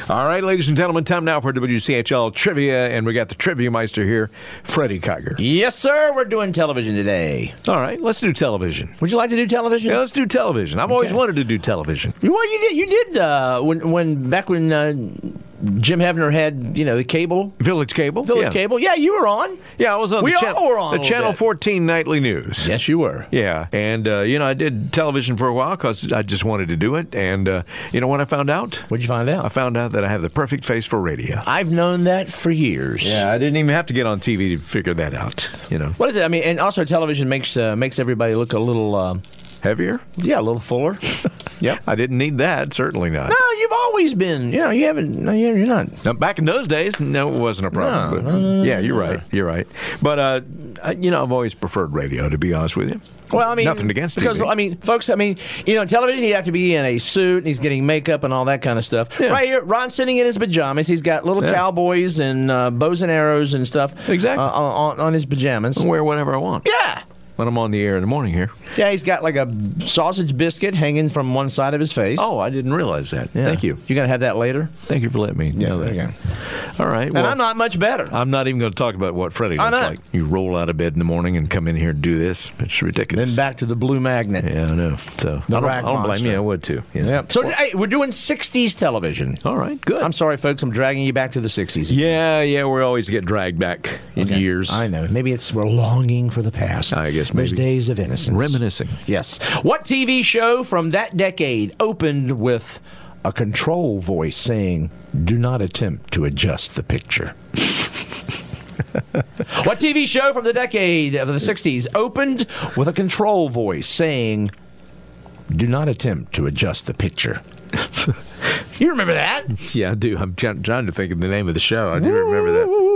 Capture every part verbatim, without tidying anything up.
All right, ladies and gentlemen, time now for W C H L Trivia, and we got the Trivia Meister here, Freddie Kiger. Yes, sir. We're doing television today. All right, let's do television. Would you like to do television? Yeah, let's do television. I've okay. always wanted to do television. Well, you did. You did uh, when, when back when uh, Jim Hefner had, you know, the cable, Village Cable, Village yeah. Cable. Yeah, you were on. Yeah, I was on. We the all channel, were on the Channel bit. fourteen Nightly News. Yes, you were. Yeah, and uh, you know, I did television for a while because I just wanted to do it. And uh, you know what I found out? What'd you find out? I found out that I have the perfect face for radio. I've known that for years. Yeah, I didn't even have to get on T V to figure that out. You know, what is it? I mean, and also television makes uh, makes everybody look a little uh, heavier. Yeah, a little fuller. Yep. I didn't need that. Certainly not. No, you've always been. You know, you haven't. No, you're not. Now, back in those days, no, it wasn't a problem. No, but, no, no, yeah, you're no. right. You're right. But uh, I, you know, I've always preferred radio. To be honest with you. Well, I mean, nothing against because T V. I mean, folks. I mean, you know, television. You have to be in a suit, and he's getting makeup and all that kind of stuff. Yeah. Right here, Ron's sitting in his pajamas. He's got little yeah. cowboys and uh, bows and arrows and stuff. Exactly. Uh, on, on his pajamas. I'll wear whatever I want. Yeah. When I'm on the air in the morning here. Yeah, he's got like a sausage biscuit hanging from one side of his face. Oh, I didn't realize that. Yeah. Thank you. You're going to have that later? Thank you for letting me yeah, know that. There you go. All right. And well, I'm not much better. I'm not even going to talk about what Freddie looks like. You roll out of bed in the morning and come in here and do this. It's ridiculous. Then back to the blue magnet. Yeah, I know. So the I don't, rack I don't blame monster. you. I would too. Yeah. Yep. So hey, we're doing sixties television. All right. Good. I'm sorry, folks. I'm dragging you back to the sixties. Yeah, yeah. We always get dragged back in okay. years. I know. Maybe it's we're longing for the past. I guess maybe. Those days of innocence. Reminiscing. Yes. What T V show from that decade opened with a control voice saying, "Do not attempt to adjust the picture"? What T V show from the decade of the sixties opened with a control voice saying, "Do not attempt to adjust the picture"? You remember that? Yeah, I do. I'm trying to think of the name of the show. I do remember that.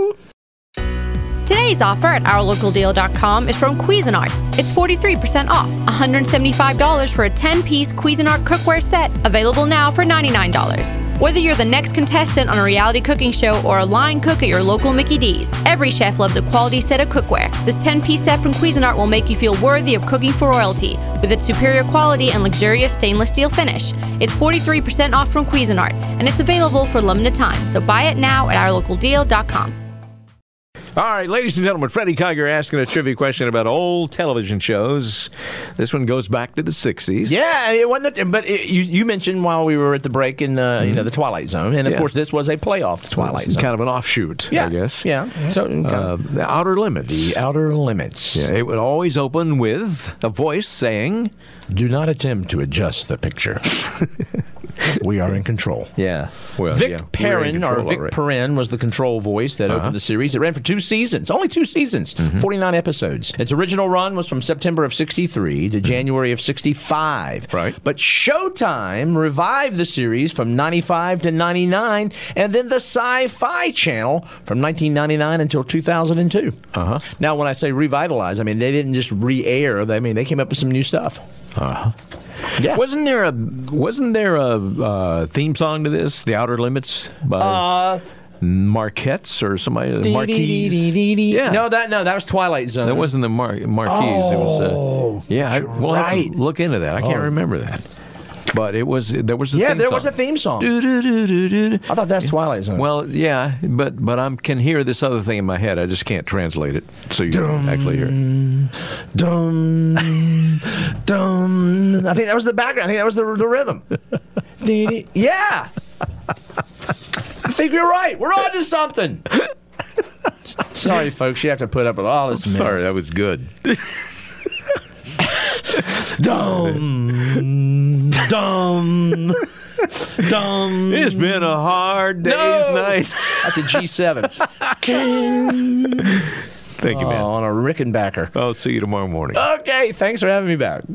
Today's offer at our local deal dot com is from Cuisinart. It's forty-three percent off, one hundred seventy-five dollars for a ten-piece Cuisinart cookware set, available now for ninety-nine dollars. Whether you're the next contestant on a reality cooking show or a line cook at your local Mickey D's, every chef loves a quality set of cookware. This ten-piece set from Cuisinart will make you feel worthy of cooking for royalty with its superior quality and luxurious stainless steel finish. It's forty-three percent off from Cuisinart, and it's available for limited time, so buy it now at our local deal dot com. All right, ladies and gentlemen, Freddie Kiger asking a trivia question about old television shows. This one goes back to the sixties. Yeah, it wasn't. The, but it, you, you mentioned while we were at the break in uh, mm-hmm. you know the Twilight Zone, and of yeah. course this was a playoff Twilight it's Zone, kind of an offshoot, yeah. I guess. Yeah. So uh, the Outer Limits. The Outer Limits. Yeah, it would always open with a voice saying, "Do not attempt to adjust the picture. We are in control." Yeah. Well, Vic yeah, Perrin, or Vic already. Perrin, was the control voice that uh-huh. opened the series. It ran for two seasons, only two seasons, mm-hmm. forty-nine episodes. Its original run was from September of sixty-three to January of sixty-five. Right. But Showtime revived the series from ninety-five to ninety-nine, and then the Sci-Fi Channel from nineteen ninety-nine until two thousand two. Uh-huh. Now, when I say revitalize, I mean they didn't just re-air. I mean they came up with some new stuff. Uh-huh. Yeah. Wasn't there a wasn't there a uh, theme song to this, The Outer Limits, by Uh, Marquettes or somebody? Marquise? Yeah. No, that no, that was Twilight Zone. That wasn't the Mar- Marquise. Oh, it was. Uh, yeah, I, we'll right. have to look into that. I can't Oh. remember that. But it was there was a yeah, theme there song. was a theme song. Do, do, do, do, do. I thought that's Twilight Zone. Well, yeah, but but I can hear this other thing in my head. I just can't translate it, so you can actually hear it. Dum, dum. I think that was the background. I think that was the the rhythm. Yeah. I think you're right. We're on to something. Sorry, folks. You have to put up with all this mess. Sorry, that was good. Dum, dum, dum. It's been a hard day's no. night. That's a G seven. Thank you, man. Oh, on a Rickenbacker. I'll see you tomorrow morning. Okay, thanks for having me back.